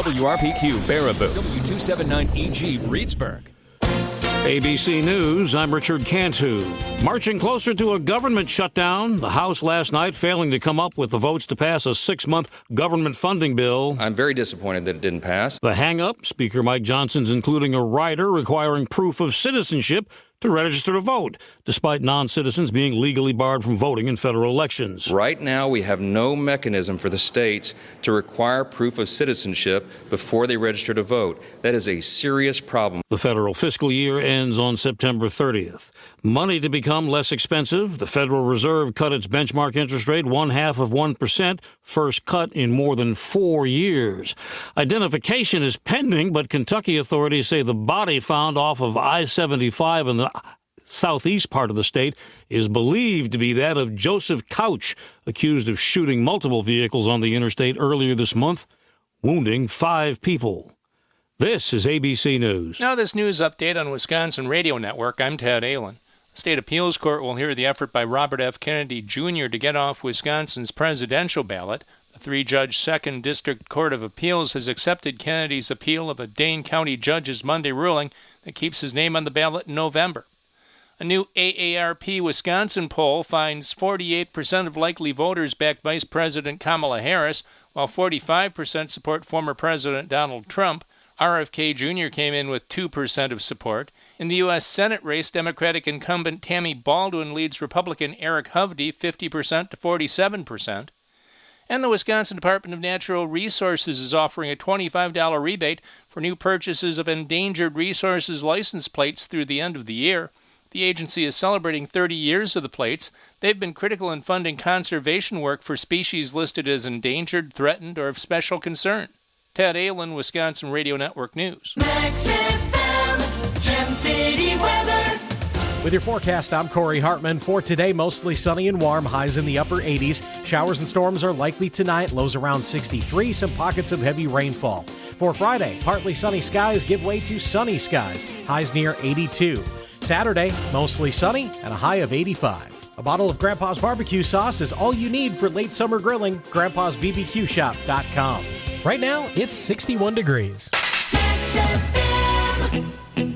WRPQ Baraboo, W279EG Reedsburg. ABC News, I'm Richard Cantu. Marching closer to a government shutdown, the House last night failing to come up with the votes to pass a 6-month government funding bill. I'm very disappointed that it didn't pass. The hang-up, Speaker Mike Johnson's including a rider requiring proof of citizenship to register to vote, despite non-citizens being legally barred from voting in federal elections. Right now, we have no mechanism for the states to require proof of citizenship before they register to vote. That is a serious problem. The federal fiscal year ends on September 30th. Money to become less expensive. The Federal Reserve cut its benchmark interest rate 0.5%, first cut in more than 4 years. Identification is pending, but Kentucky authorities say the body found off of I-75 in the southeast part of the state is believed to be that of Joseph Couch, accused of shooting multiple vehicles on the interstate earlier this month, wounding 5 people. This is ABC News. Now this news update on Wisconsin Radio Network. I'm Ted Allen. The State Appeals Court will hear the effort by Robert F. Kennedy, Jr. to get off Wisconsin's presidential ballot. The 3-judge 2nd District Court of Appeals has accepted Kennedy's appeal of a Dane County judge's Monday ruling that keeps his name on the ballot in November. A new AARP Wisconsin poll finds 48% of likely voters back Vice President Kamala Harris, while 45% support former President Donald Trump. RFK Jr. came in with 2% of support. In the U.S. Senate race, Democratic incumbent Tammy Baldwin leads Republican Eric Hovde 50% to 47%. And the Wisconsin Department of Natural Resources is offering a $25 rebate for new purchases of endangered resources license plates through the end of the year. The agency is celebrating 30 years of the plates. They've been critical in funding conservation work for species listed as endangered, threatened, or of special concern. Ted Allen, Wisconsin Radio Network News. Max FM, Gem City weather. With your forecast, I'm Corey Hartman. For today, mostly sunny and warm, highs in the upper 80s. Showers and storms are likely tonight, lows around 63, some pockets of heavy rainfall. For Friday, partly sunny skies give way to sunny skies, highs near 82. Saturday, mostly sunny and a high of 85. A bottle of Grandpa's barbecue sauce is all you need for late summer grilling. Grandpa'sBBQShop.com. Right now, it's 61 degrees. Max FM.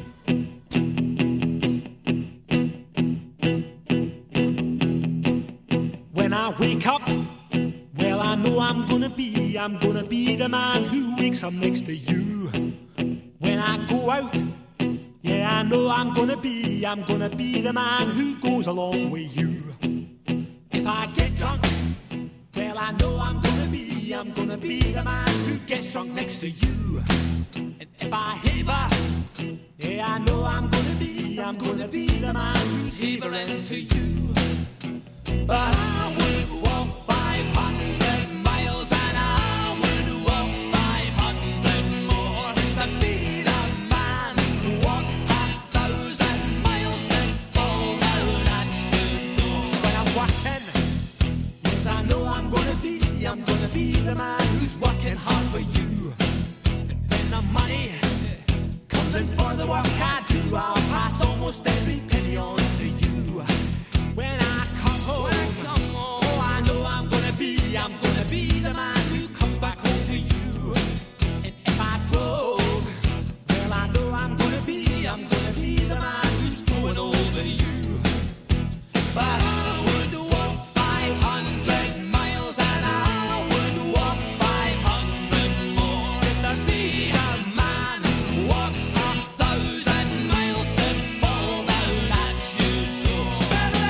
When I wake up, well, I know I'm gonna be the man who wakes up next to you. When I go out, yeah, I know I'm gonna be the man who goes along with you. If I get drunk, well, I know I'm gonna be the man who gets drunk next to you. And if I haver, yeah, I know I'm gonna be the man who's havering to you. But I would walk 500 miles and I would walk 500 more to be the man who walked 1,000 miles to fall down at your door. When I'm walking, yes, I know I'm gonna be the man who's working hard for you. And when the money comes in for the work I do, I'll pass almost every penny on to you. When I come home, oh, I know I'm gonna be the man who comes back home to you. And if I broke, well, I know I'm gonna be the man who's growing over you. But I would walk 500 miles and I would walk 500 more just to be the man who walks 1,000 miles to fall down at your door.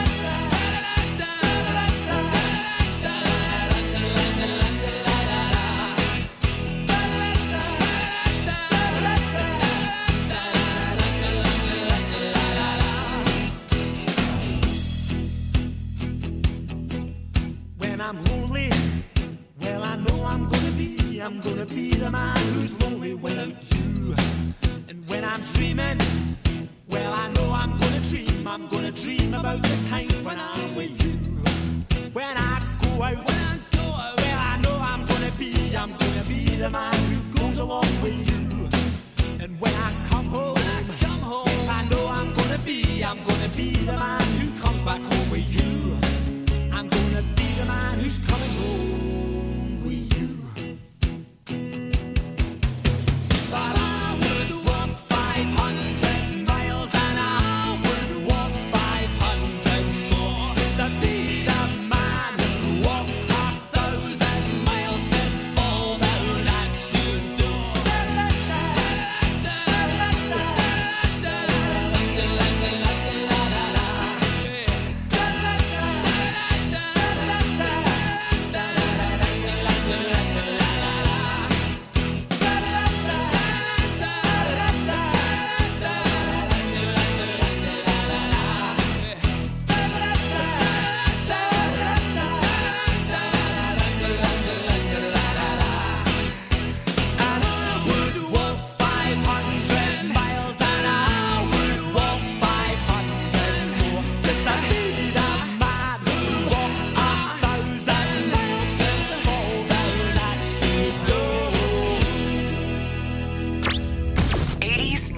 When I'm lonely, well, I know I'm gonna be the man who's lonely without you. And when I'm dreaming, well, I know I'm gonna dream about the time when I'm with you. When I go out, well, I know I'm gonna be the man who goes along with you. And when I come home, yes, I know I'm gonna be the man who comes back home with you. I'm gonna be the man who's coming home with you.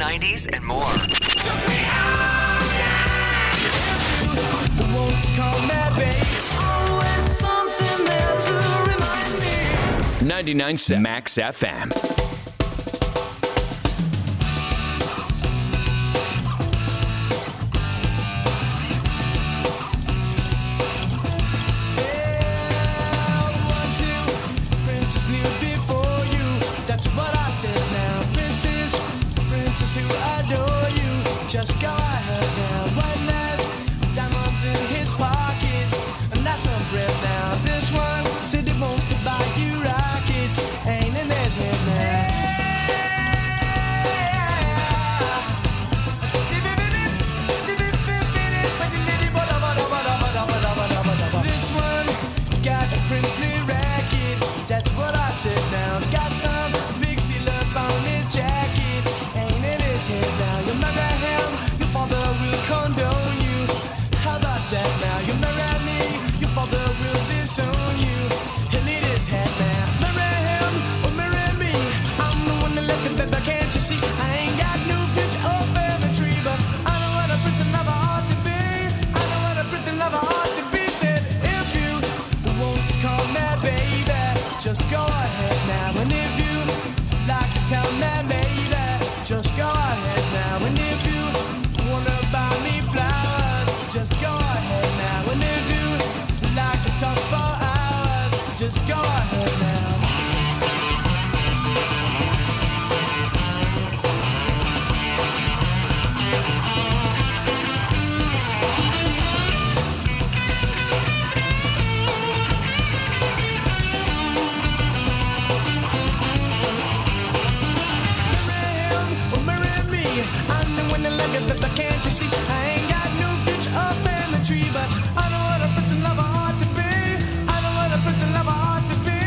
90s, and more. Won't you call me babe? Always something there to remind me. 99.7 Max FM. Who adore you, just go ahead now. One has diamonds in his pockets, and that's some bread now. This one said he wants to buy you rockets, ain't in his head now. This one got a princely racket, that's what I said now. Got some big seal up on his jacket. Now you marry him, your father will condone you. How about that now? You marry me, your father will disown you. He'll eat his head now. Marry him or marry me, I'm the one that left him, baby, can't you see? I ain't got no future or family tree, but I know what a prince and lover ought to be. I know what a prince and lover ought to be. Said if you want to call me baby, just go ahead now. And if you like to tell me baby, just go ahead now. And if you wanna buy me flowers, just go ahead now. And if you like to talk for hours, just go ahead now. But can't you see? I ain't got no future or family tree, but I know what a prince and lover ought to be. I know what a prince and lover ought to be.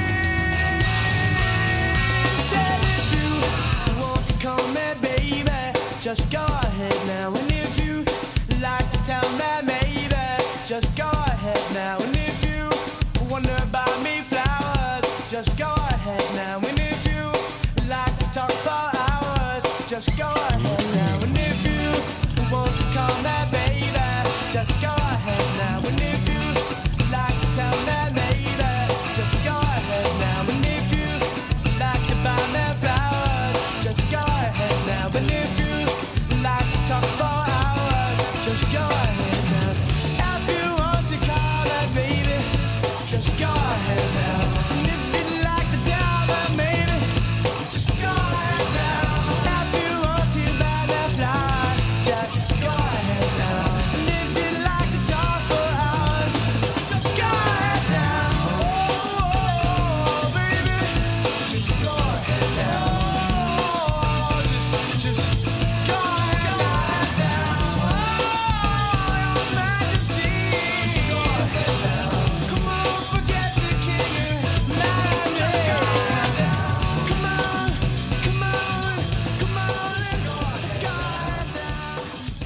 Said if you want to call me baby, just go ahead now. And if you like to tell me maybe, just go ahead now. And if you wanna buy me flowers, just go ahead now. And if you like to talk for hours, just go ahead now. And if you want to call me baby, just go ahead now. And if you like to tell me maybe, just go ahead now. And if you like to buy me flowers, just go ahead now. And if you like to talk for hours, just go ahead now. If you want to call me baby, just go ahead now. And if you like to tell me maybe, just go ahead now. If you want to buy me flowers, just go ahead now. And if you like to talk for hours, just go ahead now. Oh, baby, just go ahead now. Oh, just go ahead now. Oh, your majesty, just go ahead now. Come on, forget the king and majesty. Come on, come on, come on, let's go ahead now.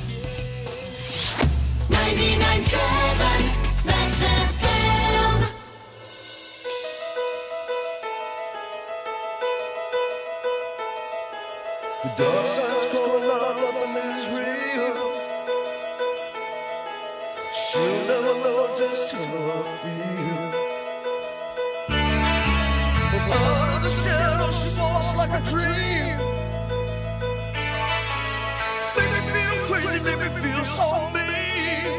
99.7 Max FM. The dark side's calling out, nothing is real. She'll never know just how I feel. From out of the shadow, she walks like a dream. Make me feel crazy, make me feel so mean.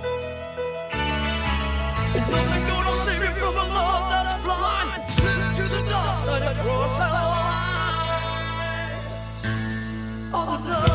Ain't nothing gonna save me from a love that's blind. Slip to the dark side, across our line. All the